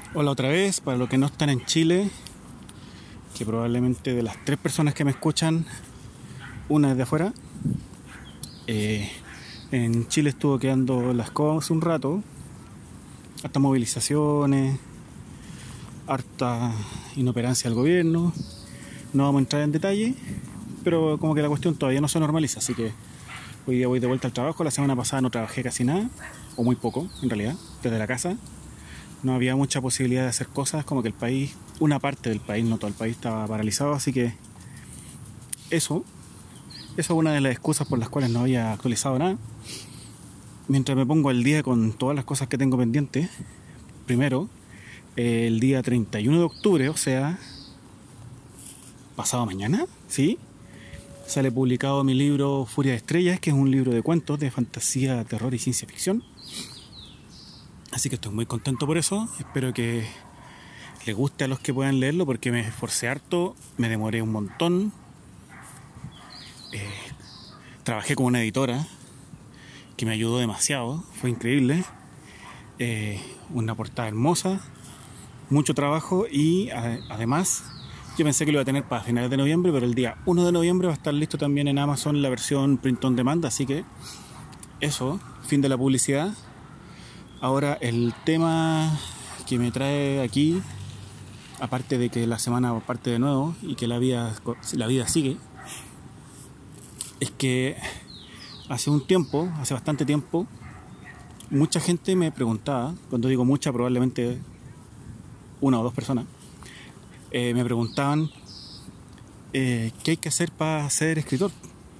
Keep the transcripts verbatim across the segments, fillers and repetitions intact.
Hola otra vez, para los que no están en Chile, que probablemente de las tres personas que me escuchan, una es de afuera. Eh, en Chile estuvo quedando las cosas un rato, hartas movilizaciones, harta inoperancia del gobierno. No vamos a entrar en detalle, pero como que la cuestión todavía no se normaliza, así que hoy día voy de vuelta al trabajo. La semana pasada no trabajé casi nada, o muy poco en realidad, desde la casa. No había mucha posibilidad de hacer cosas, como que el país, una parte del país, no todo el país, estaba paralizado, así que eso, eso es una de las excusas por las cuales no había actualizado nada. Mientras me pongo al día con todas las cosas que tengo pendientes, primero, eh, el día treinta y uno de octubre, o sea, pasado mañana, ¿sí? Sale publicado mi libro Furia de Estrellas, que es un libro de cuentos de fantasía, terror y ciencia ficción. Así que estoy muy contento por eso. Espero que les guste a los que puedan leerlo, porque me esforcé harto, me demoré un montón. Eh, trabajé con una editora que me ayudó demasiado, fue increíble. Eh, una portada hermosa, mucho trabajo y a, además yo pensé que lo iba a tener para finales de noviembre, pero el día uno de noviembre va a estar listo también en Amazon la versión print on demand, así que eso, fin de la publicidad. Ahora el tema que me trae aquí, aparte de que la semana parte de nuevo y que la vida, la vida sigue, es que hace un tiempo, hace bastante tiempo, mucha gente me preguntaba, cuando digo mucha probablemente una o dos personas, eh, me preguntaban eh, qué hay que hacer para ser escritor.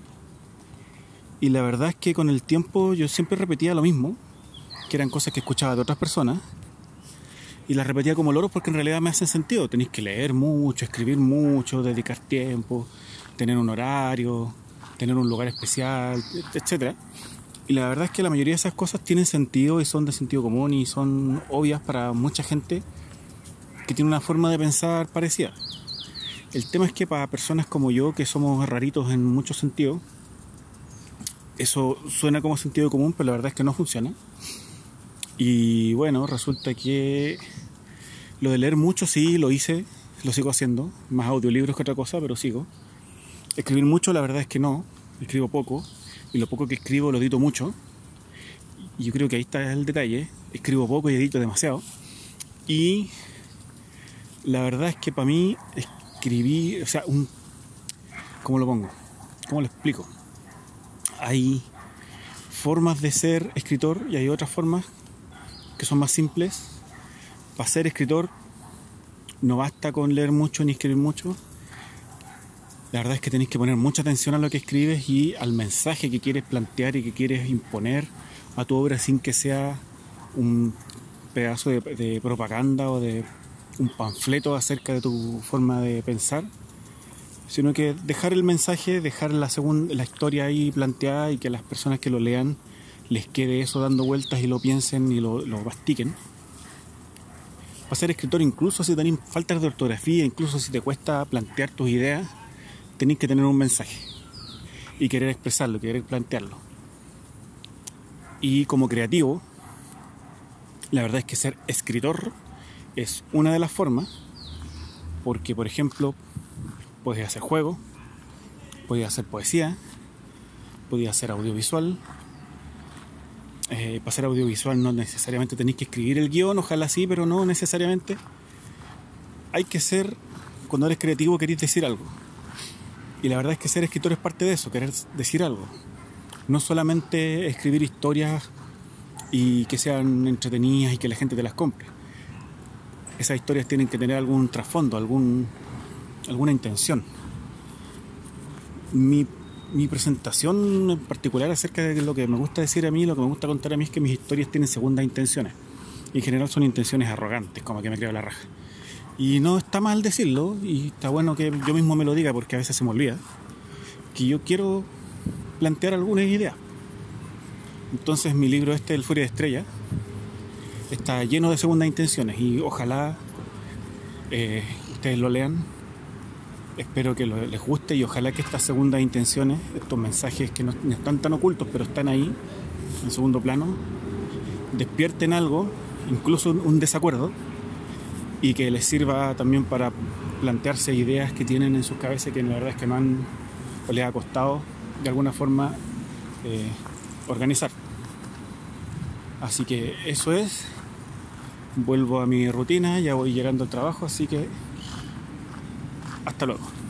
Y la verdad es que con el tiempo yo siempre repetía lo mismo, que eran cosas que escuchaba de otras personas, y las repetía como loros porque en realidad me hacen sentido. Tenéis que leer mucho, escribir mucho, dedicar tiempo, tener un horario, tener un lugar especial, etcétera. Y la verdad es que la mayoría de esas cosas tienen sentido y son de sentido común y son obvias para mucha gente que tiene una forma de pensar parecida. El tema es que para personas como yo, que somos raritos en muchos sentidos, eso suena como sentido común, pero la verdad es que no funciona. Y bueno, resulta que lo de leer mucho sí lo hice, lo sigo haciendo, más audiolibros que otra cosa, pero sigo. Escribir mucho la verdad es que no, escribo poco, y lo poco que escribo lo edito mucho. Y yo creo que ahí está el detalle, escribo poco y edito demasiado. Y la verdad es que para mí escribí, o sea, un, ¿cómo lo pongo? ¿Cómo lo explico? Hay formas de ser escritor y hay otras formas que son más simples. Para ser escritor no basta con leer mucho ni escribir mucho. La verdad es que tenéis que poner mucha atención a lo que escribes y al mensaje que quieres plantear y que quieres imponer a tu obra, sin que sea un pedazo de, de propaganda o de un panfleto acerca de tu forma de pensar, sino que dejar el mensaje, dejar la, segunda, la historia ahí planteada y que las personas que lo lean les quede eso dando vueltas y lo piensen y lo, lo mastiquen. Para ser escritor, incluso si tenés faltas de ortografía, incluso si te cuesta plantear tus ideas, tenés que tener un mensaje y querer expresarlo, querer plantearlo. Y como creativo, la verdad es que ser escritor es una de las formas, porque por ejemplo puedes hacer juegos, puedes hacer poesía, puedes hacer audiovisual. Eh, para ser audiovisual no necesariamente tenéis que escribir el guión, ojalá sí, pero no necesariamente. Hay que ser, cuando eres creativo querés decir algo. Y la verdad es que ser escritor es parte de eso, querer decir algo. No solamente escribir historias y que sean entretenidas y que la gente te las compre. Esas historias tienen que tener algún trasfondo, algún, alguna intención. Mi Mi presentación en particular acerca de lo que me gusta decir a mí, lo que me gusta contar a mí, es que mis historias tienen segundas intenciones. Y en general son intenciones arrogantes, como que me creo la raja. Y no está mal decirlo, y está bueno que yo mismo me lo diga, porque a veces se me olvida, que yo quiero plantear algunas ideas. Entonces mi libro este, El Furia de Estrellas, está lleno de segundas intenciones, y ojalá eh, ustedes lo lean. Espero que les guste y ojalá que estas segundas intenciones, estos mensajes que no están tan ocultos pero están ahí en segundo plano, despierten algo, incluso un desacuerdo, y que les sirva también para plantearse ideas que tienen en sus cabezas que la verdad es que no han o les ha costado de alguna forma eh, organizar. Así que eso es. Vuelvo a mi rutina, ya voy llegando al trabajo, así que hasta luego.